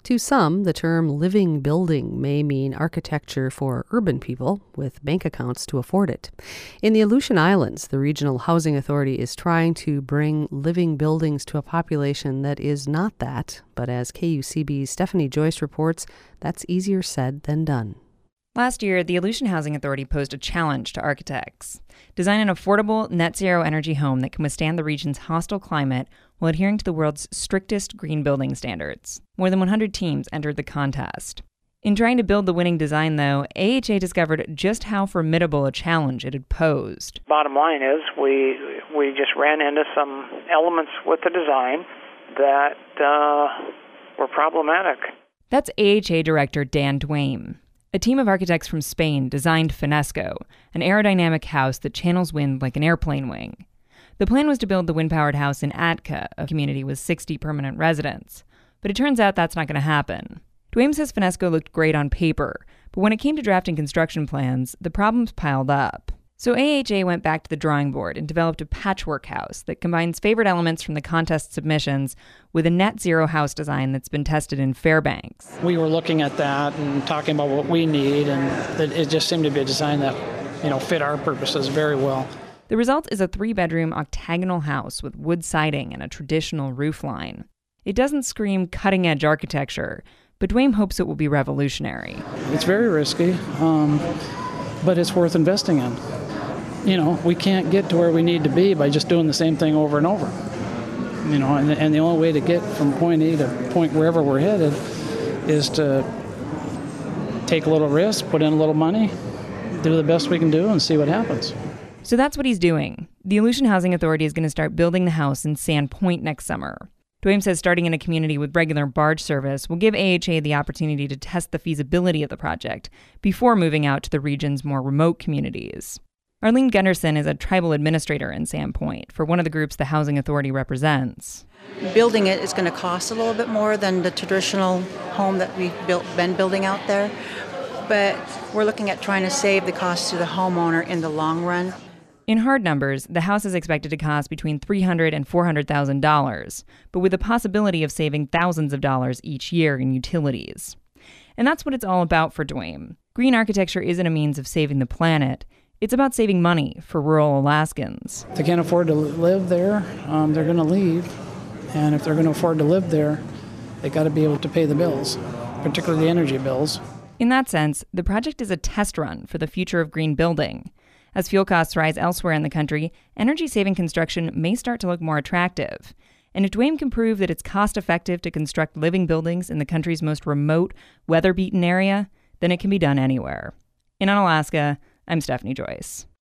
To some, the term living building may mean architecture for urban people with bank accounts to afford it. In the Aleutian Islands, the Regional Housing Authority is trying to bring living buildings to a population that is not that. But as KUCB's Stephanie Joyce reports, that's easier said than done. Last year, the Aleutian Housing Authority posed a challenge to architects. Design an affordable, net-zero energy home that can withstand the region's hostile climate while adhering to the world's strictest green building standards. More than 100 teams entered the contest. In trying to build the winning design, though, AHA discovered just how formidable a challenge it had posed. Bottom line is we just ran into some elements with the design that were problematic. That's AHA Director Dan Dwayme. A team of architects from Spain designed Finasco, an aerodynamic house that channels wind like an airplane wing. The plan was to build the wind-powered house in Atka, a community with 60 permanent residents. But it turns out that's not going to happen. Dwayme says Finasco looked great on paper, but when it came to drafting construction plans, the problems piled up. So AHA went back to the drawing board and developed a patchwork house that combines favorite elements from the contest submissions with a net zero house design that's been tested in Fairbanks. We were looking at that and talking about what we need, and it just seemed to be a design that, fit our purposes very well. The result is a 3-bedroom octagonal house with wood siding and a traditional roofline. It doesn't scream cutting-edge architecture, but Dwayme hopes it will be revolutionary. It's very risky, but it's worth investing in. We can't get to where we need to be by just doing the same thing over and over. And the only way to get from point A to point wherever we're headed is to take a little risk, put in a little money, do the best we can do, and see what happens. So that's what he's doing. The Aleutian Housing Authority is going to start building the house in Sand Point next summer. Dwayme says starting in a community with regular barge service will give AHA the opportunity to test the feasibility of the project before moving out to the region's more remote communities. Arlene Gunderson is a tribal administrator in Sand Point for one of the groups the Housing Authority represents. Building it is going to cost a little bit more than the traditional home that we've been building out there, but we're looking at trying to save the cost to the homeowner in the long run. In hard numbers, the house is expected to cost between $300,000 and $400,000, but with the possibility of saving thousands of dollars each year in utilities. And that's what it's all about for Dwayme. Green architecture isn't a means of saving the planet. It's about saving money for rural Alaskans. If they can't afford to live there, they're going to leave. And if they're going to afford to live there, they got to be able to pay the bills, particularly the energy bills. In that sense, the project is a test run for the future of green building. As fuel costs rise elsewhere in the country, energy-saving construction may start to look more attractive. And if Dwayme can prove that it's cost-effective to construct living buildings in the country's most remote, weather-beaten area, then it can be done anywhere. In Unalaska, I'm Stephanie Joyce.